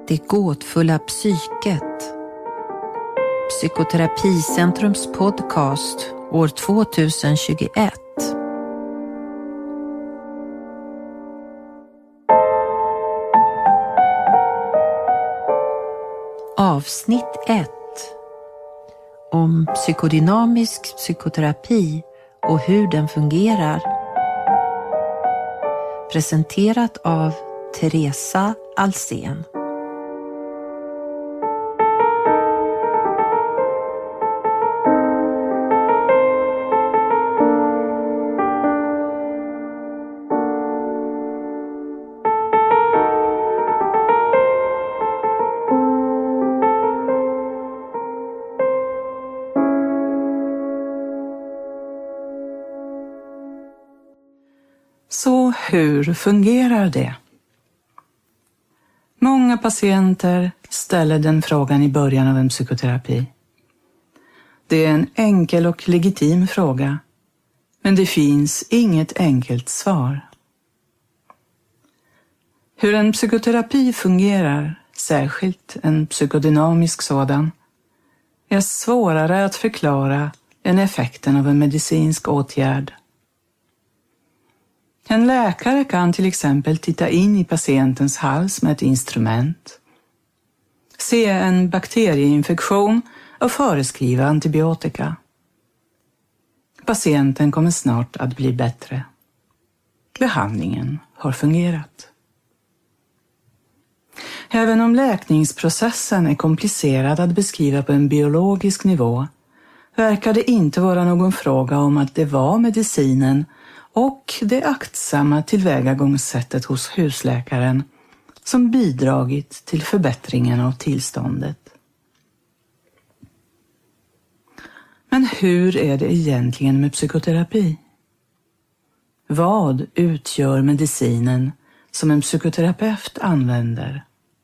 Det gåtfulla psyket. Psykoterapicentrums podcast år 2021. Avsnitt 1. Om psykodynamisk psykoterapi och hur den fungerar. Presenterat av Teresa Alsen. Så hur fungerar det? Många patienter ställer den frågan i början av en psykoterapi. Det är en enkel och legitim fråga, men det finns inget enkelt svar. Hur en psykoterapi fungerar, särskilt en psykodynamisk sådan, är svårare att förklara än effekten av en medicinsk åtgärd. En läkare kan till exempel titta in i patientens hals med ett instrument, se en bakterieinfektion och föreskriva antibiotika. Patienten kommer snart att bli bättre. Behandlingen har fungerat. Även om läkningsprocessen är komplicerad att beskriva på en biologisk nivå, verkar det inte vara någon fråga om att det var medicinen och det aktsamma tillvägagångssättet hos husläkaren som bidragit till förbättringen av tillståndet. Men hur är det egentligen med psykoterapi? Vad utgör medicinen som en psykoterapeut använder?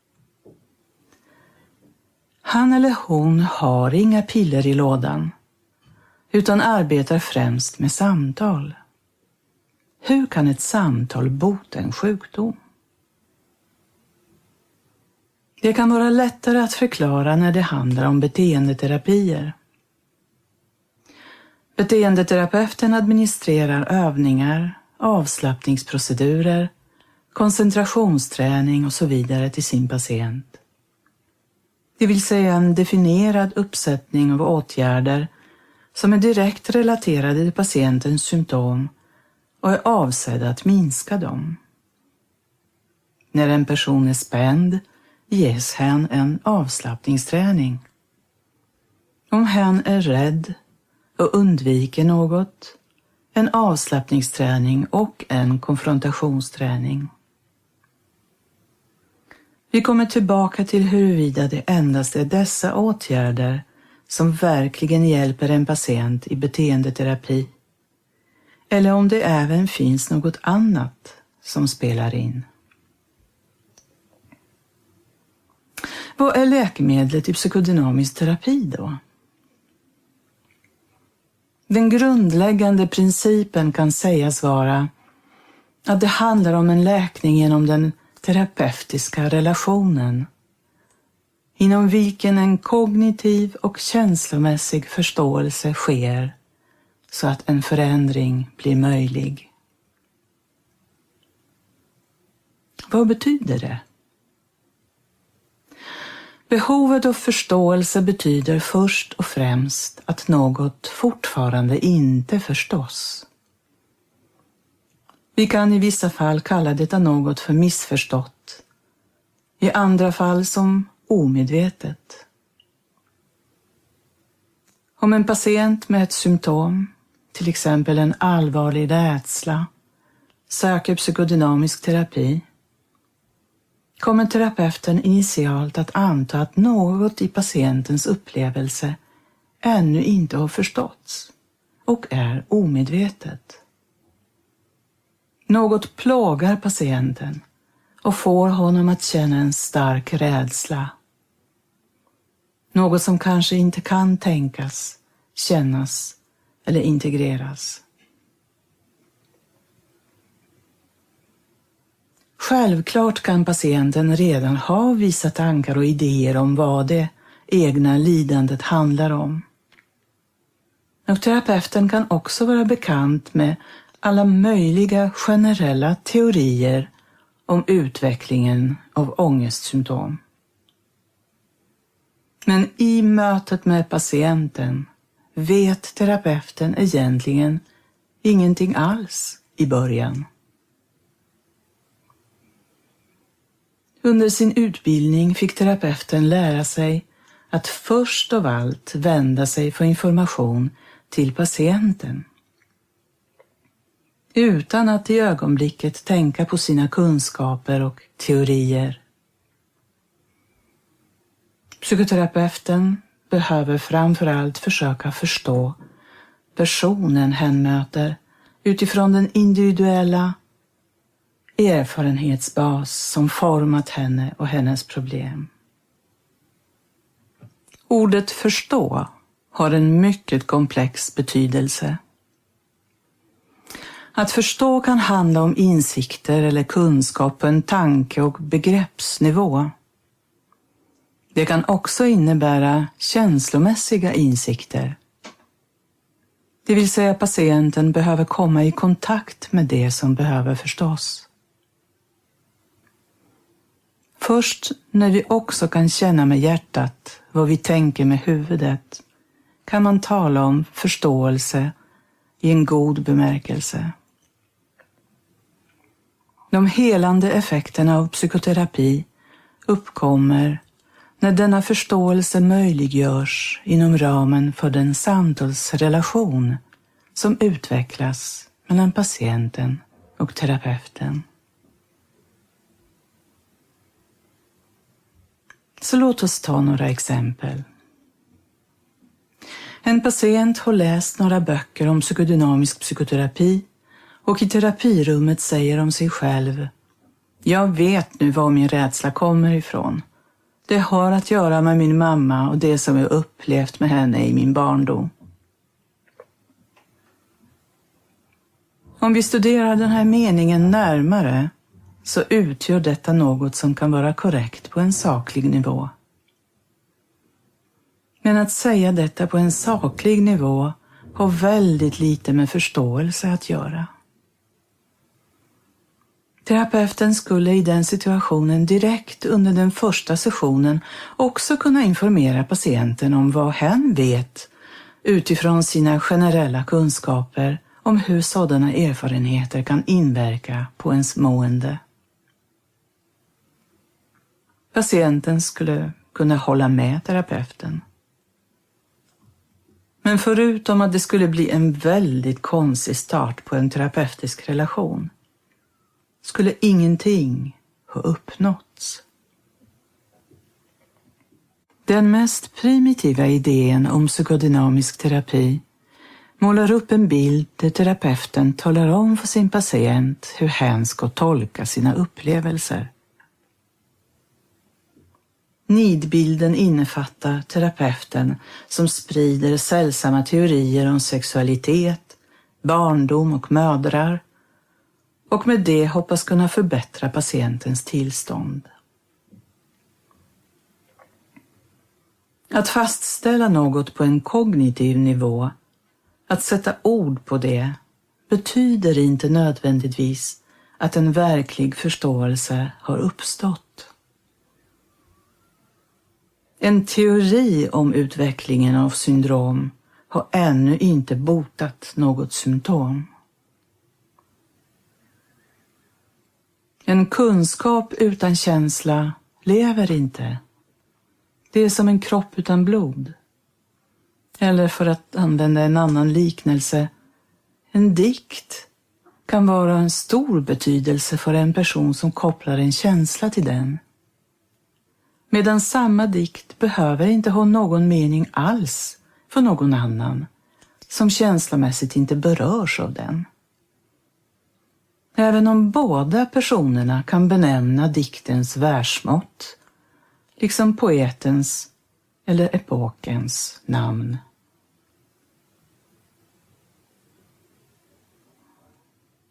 Han eller hon har inga piller i lådan, utan arbetar främst med samtal. Hur kan ett samtal bota en sjukdom? Det kan vara lättare att förklara när det handlar om beteendeterapier. Beteendeterapeuten administrerar övningar, avslappningsprocedurer, koncentrationsträning och så vidare till sin patient. Det vill säga en definierad uppsättning av åtgärder som är direkt relaterade till patientens symptom och är avsedda att minska dem. När en person är spänd ges hen en avslappningsträning. Om hen är rädd och undviker något, en avslappningsträning och en konfrontationsträning. Vi kommer tillbaka till huruvida det endast är dessa åtgärder som verkligen hjälper en patient i beteendeterapi, eller om det även finns något annat som spelar in. Vad är läkemedlet i psykodynamisk terapi då? Den grundläggande principen kan sägas vara att det handlar om en läkning genom den terapeutiska relationen, inom vilken en kognitiv och känslomässig förståelse sker så att en förändring blir möjlig. Vad betyder det? Behovet av förståelse betyder först och främst att något fortfarande inte förstås. Vi kan i vissa fall kalla detta något för missförstått, i andra fall som omedvetet. Om en patient med ett symptom, till exempel en allvarlig rädsla, söker psykodynamisk terapi, kommer terapeuten initialt att anta att något i patientens upplevelse ännu inte har förståtts och är omedvetet. Något plågar patienten och får honom att känna en stark rädsla. Något som kanske inte kan tänkas, kännas eller integreras. Självklart kan patienten redan ha vissa tankar och idéer om vad det egna lidandet handlar om. Och terapeuten kan också vara bekant med alla möjliga generella teorier om utvecklingen av ångestsymptom. Men i mötet med patienten vet terapeuten egentligen ingenting alls i början. Under sin utbildning fick terapeuten lära sig att först av allt vända sig för information till patienten. Utan att i ögonblicket tänka på sina kunskaper och teorier. Psykoterapeuten behöver framför allt försöka förstå personen hen möter utifrån den individuella erfarenhetsbas som format henne och hennes problem. Ordet förstå har en mycket komplex betydelse. Att förstå kan handla om insikter eller kunskap på en tanke- och begreppsnivå. Det kan också innebära känslomässiga insikter. Det vill säga patienten behöver komma i kontakt med det som behöver förstås. Först när vi också kan känna med hjärtat vad vi tänker med huvudet kan man tala om förståelse i en god bemärkelse. De helande effekterna av psykoterapi uppkommer när denna förståelse möjliggörs inom ramen för den samtalsrelation som utvecklas mellan patienten och terapeuten. Så låt oss ta några exempel. En patient har läst några böcker om psykodynamisk psykoterapi och i terapirummet säger om sig själv: jag vet nu var min rädsla kommer ifrån. Det har att göra med min mamma och det som jag upplevt med henne i min barndom. Om vi studerar den här meningen närmare så utgör detta något som kan vara korrekt på en saklig nivå. Men att säga detta på en saklig nivå har väldigt lite med förståelse att göra. Terapeuten skulle i den situationen direkt under den första sessionen också kunna informera patienten om vad hen vet utifrån sina generella kunskaper om hur sådana erfarenheter kan inverka på ens mående. Patienten skulle kunna hålla med terapeuten. Men förutom att det skulle bli en väldigt konstig start på en terapeutisk relation skulle ingenting ha uppnåtts. Den mest primitiva idén om psykodynamisk terapi målar upp en bild där terapeuten talar om för sin patient hur hen ska tolka sina upplevelser. Nidbilden innefattar terapeuten som sprider sällsamma teorier om sexualitet, barndom och mödrar och med det hoppas kunna förbättra patientens tillstånd. Att fastställa något på en kognitiv nivå, att sätta ord på det, betyder inte nödvändigtvis att en verklig förståelse har uppstått. En teori om utvecklingen av syndrom har ännu inte botat något symptom. En kunskap utan känsla lever inte. Det är som en kropp utan blod. Eller för att använda en annan liknelse, en dikt kan vara en stor betydelse för en person som kopplar en känsla till den. Medan samma dikt behöver inte ha någon mening alls för någon annan som känslomässigt inte berörs av den. Även om båda personerna kan benämna diktens versmått, liksom poetens eller epokens namn.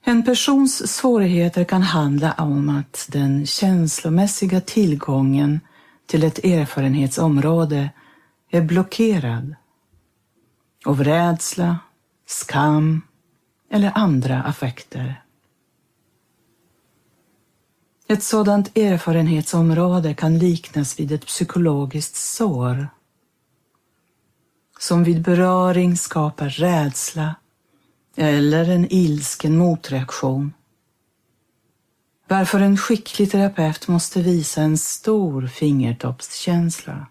En persons svårigheter kan handla om att den känslomässiga tillgången till ett erfarenhetsområde är blockerad av rädsla, skam eller andra affekter. Ett sådant erfarenhetsområde kan liknas vid ett psykologiskt sår som vid beröring skapar rädsla eller en ilsken motreaktion. Varför en skicklig terapeut måste visa en stor fingertoppskänsla.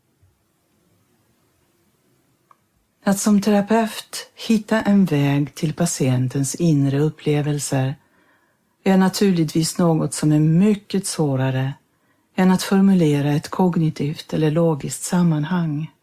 Att som terapeut hitta en väg till patientens inre upplevelser är naturligtvis något som är mycket svårare än att formulera ett kognitivt eller logiskt sammanhang.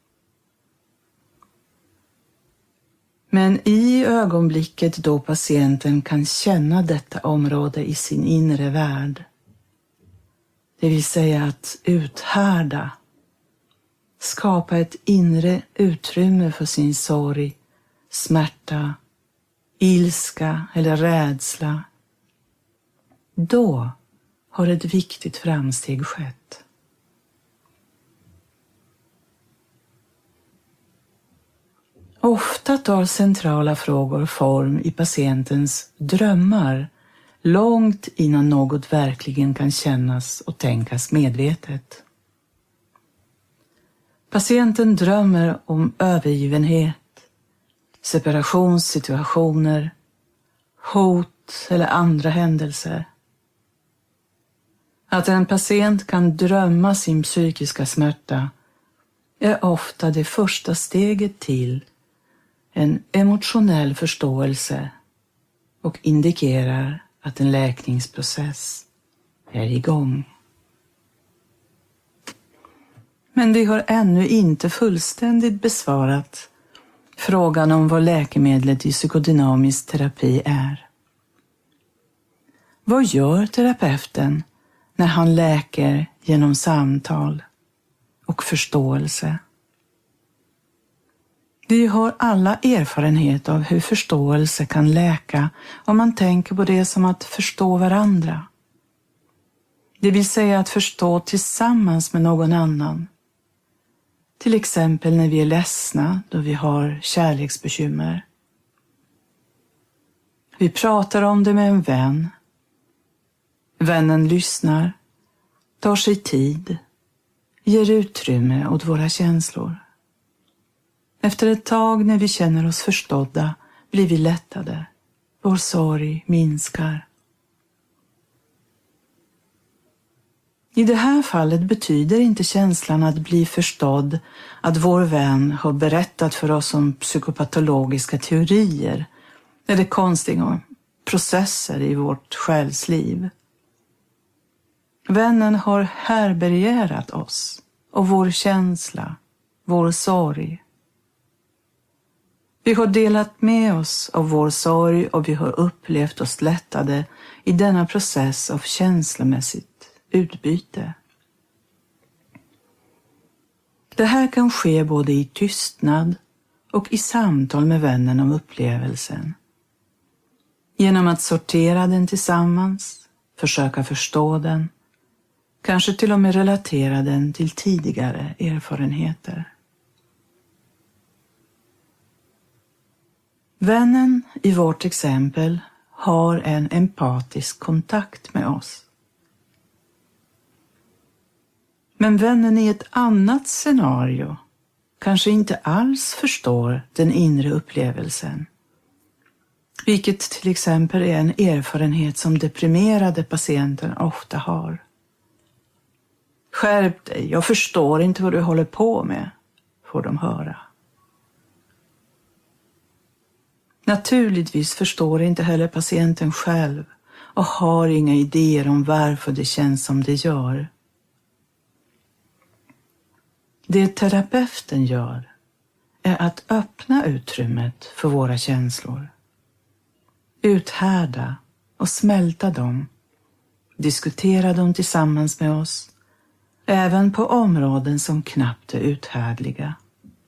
Men i ögonblicket då patienten kan känna detta område i sin inre värld, det vill säga att uthärda, skapa ett inre utrymme för sin sorg, smärta, ilska eller rädsla, då har ett viktigt framsteg skett. Ofta tar centrala frågor form i patientens drömmar långt innan något verkligen kan kännas och tänkas medvetet. Patienten drömmer om övergivenhet, separationssituationer, hot eller andra händelser. Att en patient kan drömma sin psykiska smärta är ofta det första steget till en emotionell förståelse och indikerar att en läkningsprocess är igång. Men vi har ännu inte fullständigt besvarat frågan om vad läkemedlet i psykodynamisk terapi är. Vad gör terapeuten när han läker genom samtal och förståelse? Vi har alla erfarenhet av hur förståelse kan läka om man tänker på det som att förstå varandra. Det vill säga att förstå tillsammans med någon annan. Till exempel när vi är ledsna då vi har kärleksbekymmer. Vi pratar om det med en vän. Vännen lyssnar, tar sig tid, ger utrymme åt våra känslor. Efter ett tag när vi känner oss förstådda blir vi lättade. Vår sorg minskar. I det här fallet betyder inte känslan att bli förstådd att vår vän har berättat för oss om psykopatologiska teorier eller konstiga processer i vårt själsliv. Vännen har härbärgerat oss och vår känsla, vår sorg. Vi har delat med oss av vår sorg och vi har upplevt oss lättade i denna process av känslomässigt utbyte. Det här kan ske både i tystnad och i samtal med vännen om upplevelsen. Genom att sortera den tillsammans, försöka förstå den, kanske till och med relatera den till tidigare erfarenheter. Vännen i vårt exempel har en empatisk kontakt med oss. Men vännen i ett annat scenario kanske inte alls förstår den inre upplevelsen, vilket till exempel är en erfarenhet som deprimerade patienter ofta har. Skärp dig, jag förstår inte vad du håller på med, får de höra. Naturligtvis förstår inte heller patienten själv och har inga idéer om varför det känns som det gör. Det terapeuten gör är att öppna utrymmet för våra känslor. Uthärda och smälta dem. Diskutera dem tillsammans med oss, även på områden som knappt är uthärdliga.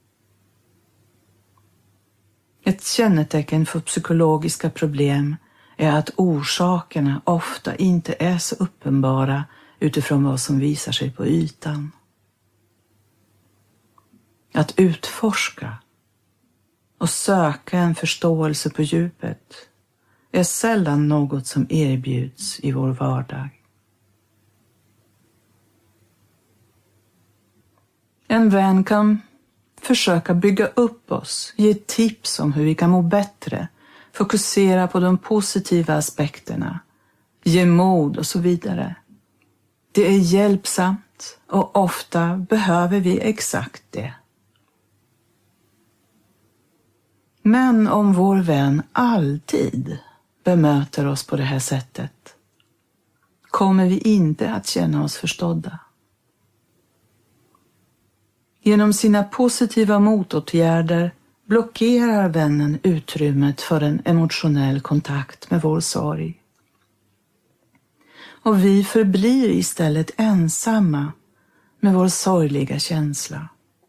Ett kännetecken för psykologiska problem är att orsakerna ofta inte är så uppenbara utifrån vad som visar sig på ytan. Att utforska och söka en förståelse på djupet är sällan något som erbjuds i vår vardag. En vän kan försöka bygga upp oss, ge tips om hur vi kan må bättre, fokusera på de positiva aspekterna, ge mod och så vidare. Det är hjälpsamt och ofta behöver vi exakt det. Men om vår vän alltid bemöter oss på det här sättet kommer vi inte att känna oss förstådda. Genom sina positiva motåtgärder blockerar vännen utrymmet för en emotionell kontakt med vår sorg. Och vi förblir istället ensamma med vår sorgliga känsla.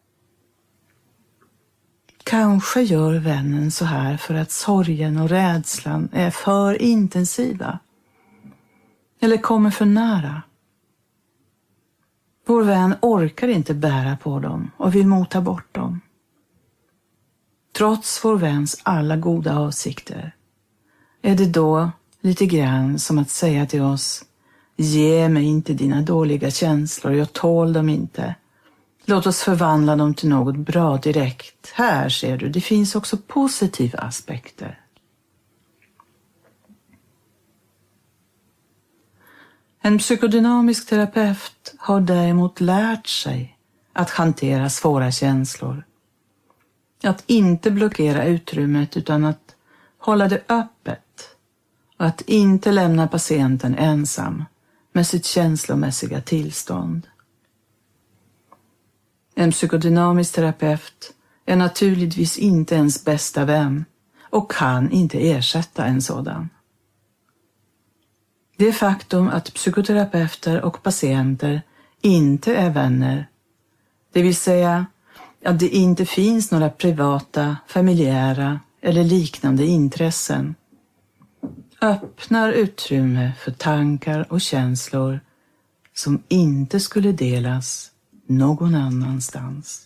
Kanske gör vännen så här för att sorgen och rädslan är för intensiva eller kommer för nära. Vår vän orkar inte bära på dem och vill mota bort dem. Trots vår väns alla goda avsikter är det då lite grann som att säga till oss: ge mig inte dina dåliga känslor, jag tål dem inte. Låt oss förvandla dem till något bra direkt. Här ser du, det finns också positiva aspekter. En psykodynamisk terapeut har däremot lärt sig att hantera svåra känslor. Att inte blockera utrymmet utan att hålla det öppet och att inte lämna patienten ensam med sitt känslomässiga tillstånd. En psykodynamisk terapeut är naturligtvis inte ens bästa vän och kan inte ersätta en sådan. Det faktum att psykoterapeuter och patienter inte är vänner, det vill säga att det inte finns några privata, familjära eller liknande intressen, öppnar utrymme för tankar och känslor som inte skulle delas någon annanstans.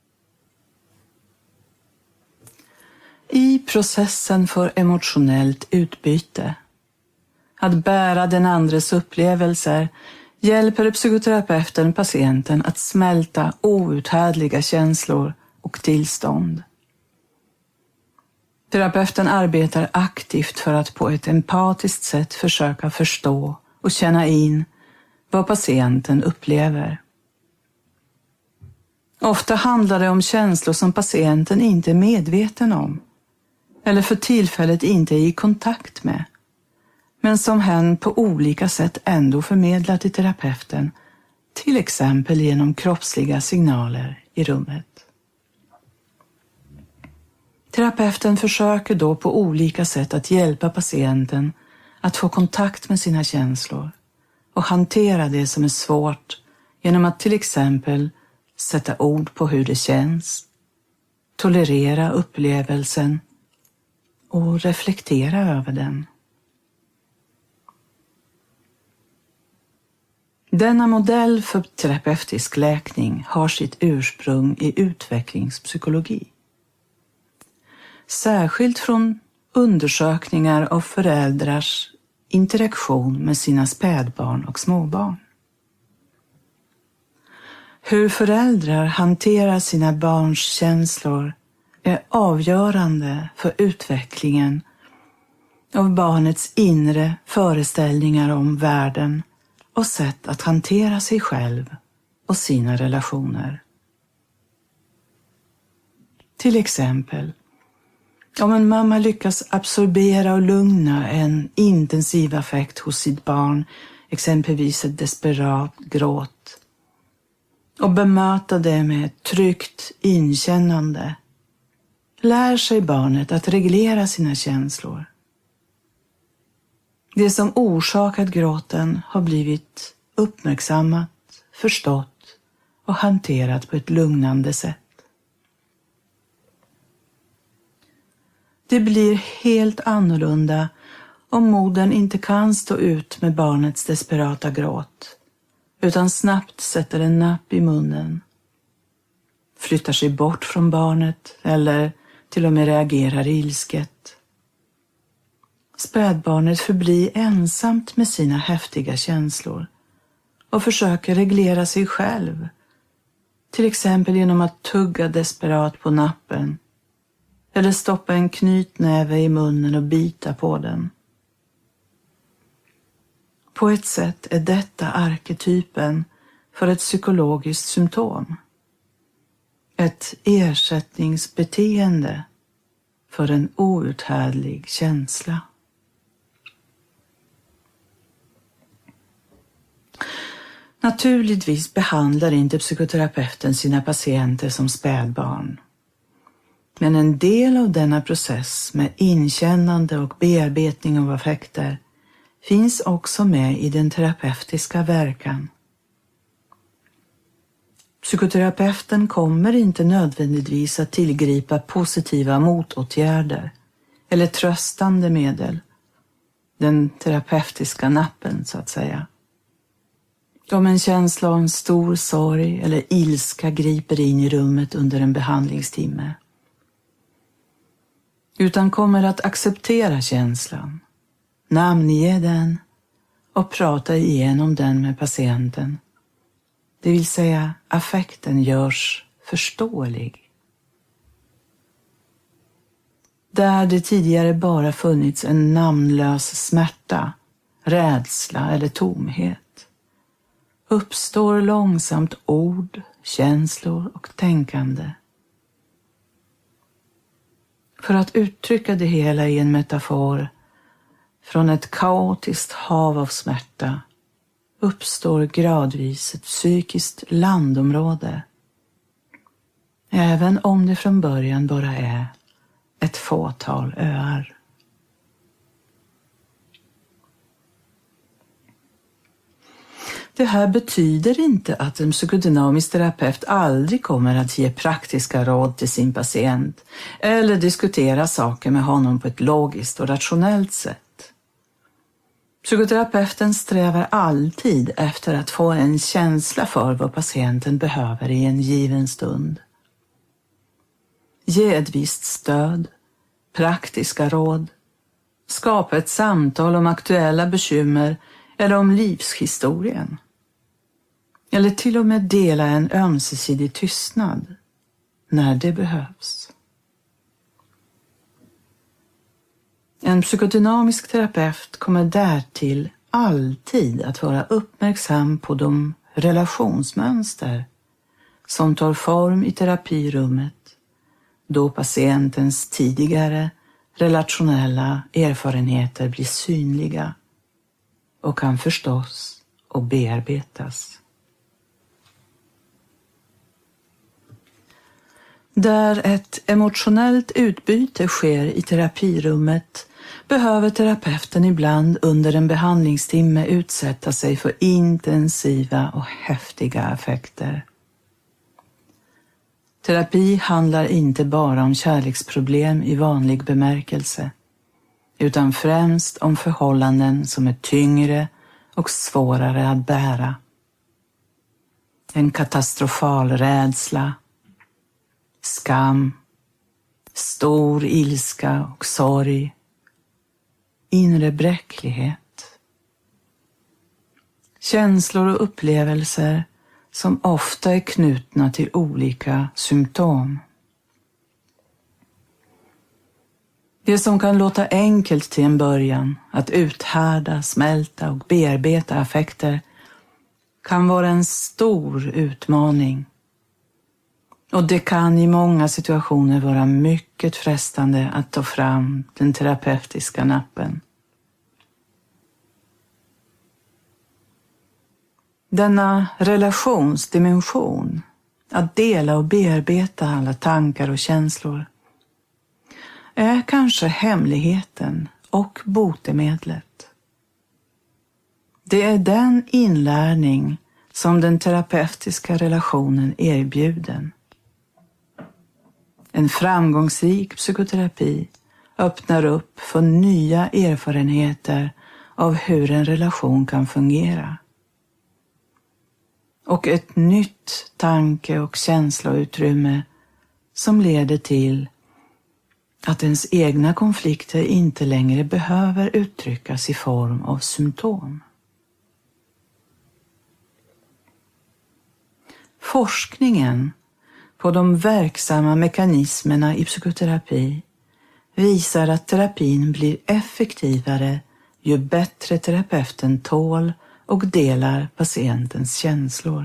I processen för emotionellt utbyte, att bära den andres upplevelser, hjälper psykoterapeuten patienten att smälta outhärdliga känslor och tillstånd. Terapeuten arbetar aktivt för att på ett empatiskt sätt försöka förstå och känna in vad patienten upplever. Ofta handlar det om känslor som patienten inte är medveten om eller för tillfället inte är i kontakt med, men som hen på olika sätt ändå förmedlar till terapeuten, till exempel genom kroppsliga signaler i rummet. Terapeuten försöker då på olika sätt att hjälpa patienten att få kontakt med sina känslor och hantera det som är svårt genom att till exempel sätta ord på hur det känns, tolerera upplevelsen och reflektera över den. Denna modell för terapeutisk läkning har sitt ursprung i utvecklingspsykologi. Särskilt från undersökningar av föräldrars interaktion med sina spädbarn och småbarn. Hur föräldrar hanterar sina barns känslor är avgörande för utvecklingen av barnets inre föreställningar om världen och sätt att hantera sig själv och sina relationer. Till exempel, om en mamma lyckas absorbera och lugna en intensiv affekt hos sitt barn, exempelvis ett desperat gråt, och bemöta det med ett tryggt inkännande, lär sig barnet att reglera sina känslor. Det som orsakat gråten har blivit uppmärksammat, förstått och hanterat på ett lugnande sätt. Det blir helt annorlunda om modern inte kan stå ut med barnets desperata gråt, utan snabbt sätter en napp i munnen, flyttar sig bort från barnet eller till och med reagerar ilsket. Spädbarnet förblir ensamt med sina häftiga känslor och försöker reglera sig själv, till exempel genom att tugga desperat på nappen eller stoppa en knytnäve i munnen och bita på den. På ett sätt är detta arketypen för ett psykologiskt symptom. Ett ersättningsbeteende för en outhärdlig känsla. Naturligtvis behandlar inte psykoterapeuten sina patienter som spädbarn. Men en del av denna process med inkännande och bearbetning av affekter finns också med i den terapeutiska verkan. Psykoterapeuten kommer inte nödvändigtvis att tillgripa positiva motåtgärder eller tröstande medel, den terapeutiska nappen så att säga. Om en känsla av en stor sorg eller ilska griper in i rummet under en behandlingstimme, utan kommer att acceptera känslan, namnge den och prata igenom den med patienten. Det vill säga, affekten görs förståelig. Där det tidigare bara funnits en namnlös smärta, rädsla eller tomhet, uppstår långsamt ord, känslor och tänkande. För att uttrycka det hela i en metafor, från ett kaotiskt hav av smärta uppstår gradvis ett psykiskt landområde, även om det från början bara är ett fåtal öar. Det här betyder inte att en psykodynamisk terapeut aldrig kommer att ge praktiska råd till sin patient eller diskutera saker med honom på ett logiskt och rationellt sätt. Psykoterapeuten strävar alltid efter att få en känsla för vad patienten behöver i en given stund. Ge ett visst stöd, praktiska råd, skapa ett samtal om aktuella bekymmer eller om livshistorien. Eller till och med dela en ömsesidig tystnad när det behövs. En psykodynamisk terapeut kommer därtill alltid att vara uppmärksam på de relationsmönster som tar form i terapirummet då patientens tidigare relationella erfarenheter blir synliga och kan förstås och bearbetas. Där ett emotionellt utbyte sker i terapirummet behöver terapeuten ibland under en behandlingstimme utsätta sig för intensiva och häftiga affekter. Terapi handlar inte bara om kärleksproblem i vanlig bemärkelse, utan främst om förhållanden som är tyngre och svårare att bära. En katastrofal rädsla, skam, stor ilska och sorg, inre bräcklighet. Känslor och upplevelser som ofta är knutna till olika symptom. Det som kan låta enkelt till en början, att uthärda, smälta och bearbeta affekter, kan vara en stor utmaning. Och det kan i många situationer vara mycket frestande att ta fram den terapeutiska nappen. Denna relationsdimension, att dela och bearbeta alla tankar och känslor, är kanske hemligheten och botemedlet. Det är den inlärning som den terapeutiska relationen erbjuder. En framgångsrik psykoterapi öppnar upp för nya erfarenheter av hur en relation kan fungera. Och ett nytt tanke- och känsloutrymme som leder till att ens egna konflikter inte längre behöver uttryckas i form av symptom. Forskningen på de verksamma mekanismerna i psykoterapi visar att terapin blir effektivare ju bättre terapeuten tål och delar patientens känslor.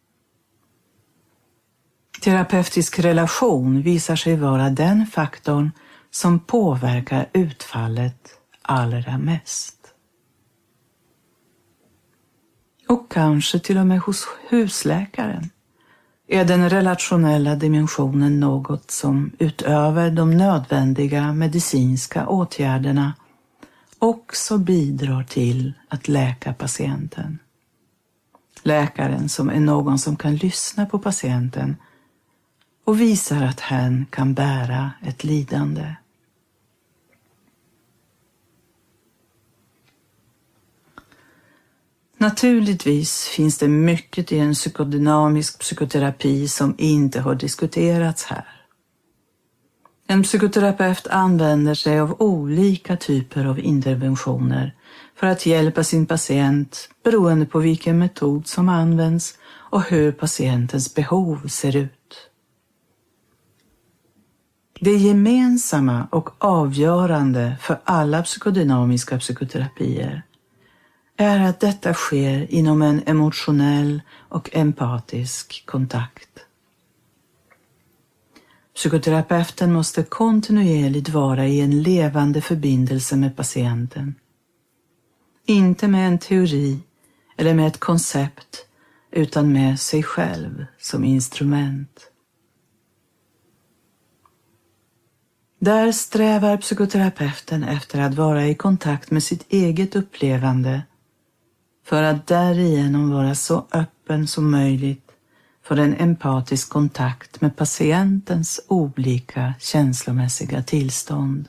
Terapeutisk relation visar sig vara den faktorn som påverkar utfallet allra mest. Och kanske till och med hos husläkaren är den relationella dimensionen något som utöver de nödvändiga medicinska åtgärderna också bidrar till att läka patienten. Läkaren som är någon som kan lyssna på patienten och visar att hen kan bära ett lidande. Naturligtvis finns det mycket i en psykodynamisk psykoterapi som inte har diskuterats här. En psykoterapeut använder sig av olika typer av interventioner för att hjälpa sin patient beroende på vilken metod som används och hur patientens behov ser ut. Det gemensamma och avgörande för alla psykodynamiska psykoterapier är att detta sker inom en emotionell och empatisk kontakt. Psykoterapeuten måste kontinuerligt vara i en levande förbindelse med patienten. Inte med en teori eller med ett koncept, utan med sig själv som instrument. Där strävar psykoterapeuten efter att vara i kontakt med sitt eget upplevande för att därigenom vara så öppen som möjligt för en empatisk kontakt med patientens olika känslomässiga tillstånd.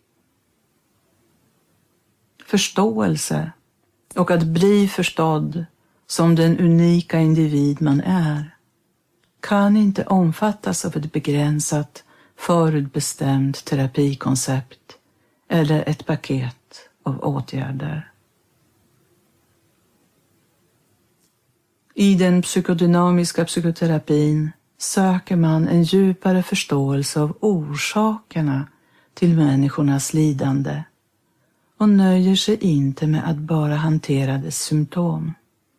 Förståelse och att bli förstådd som den unika individ man är kan inte omfattas av ett begränsat, förutbestämt terapikoncept eller ett paket av åtgärder. I den psykodynamiska psykoterapin söker man en djupare förståelse av orsakerna till människornas lidande och nöjer sig inte med att bara hantera dess symptom.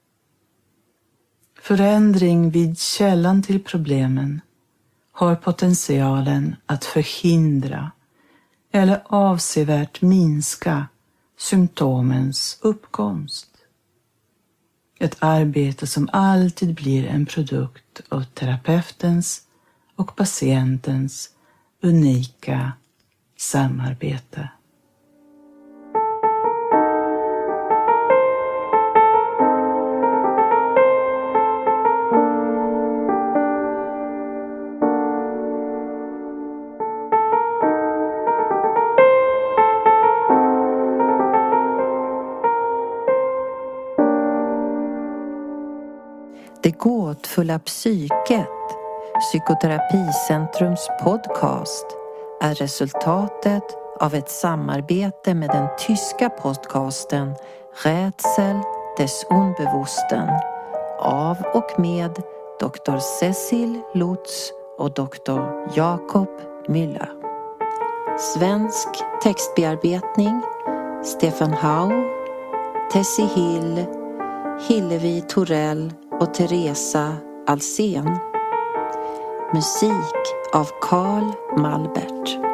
Förändring vid källan till problemen har potentialen att förhindra eller avsevärt minska symptomens uppkomst. Ett arbete som alltid blir en produkt av terapeutens och patientens unika samarbete. Det gåtfulla psyket, Psykoterapicentrums podcast, är resultatet av ett samarbete med den tyska podcasten Rätsel des Unbewussten av och med Dr. Cecil Lutz och Dr. Jakob Müller. Svensk textbearbetning Stefan Hau, Tessie Hill, Hillevi Torell och Teresa Alsen. Musik av Carl Malbert.